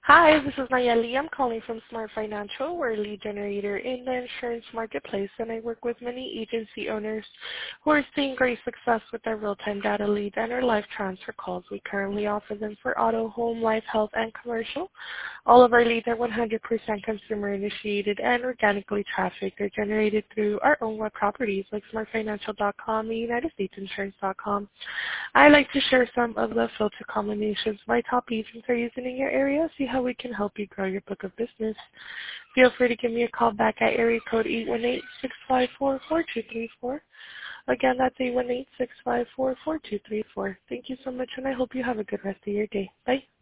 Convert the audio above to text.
Hi, this is Nayeli. I'm calling from Smart Financial. We're a lead generator in the insurance marketplace, and I work with many agency owners who are seeing great success with their real-time data leads and our live transfer calls. We currently offer them for auto, home, life, health, and commercial. All of our leads are 100% consumer-initiated and organically trafficked. They're generated through our own web properties like smartfinancial.com and UnitedStatesInsurance.com. I like to share some of the filter combinations my top agents are using in your area, see how we can help you grow your book of business. Feel free to give me a call back at area code 818-654-4234. Again, that's 818-654-4234. Thank you so much, and I hope you have a good rest of your day. Bye.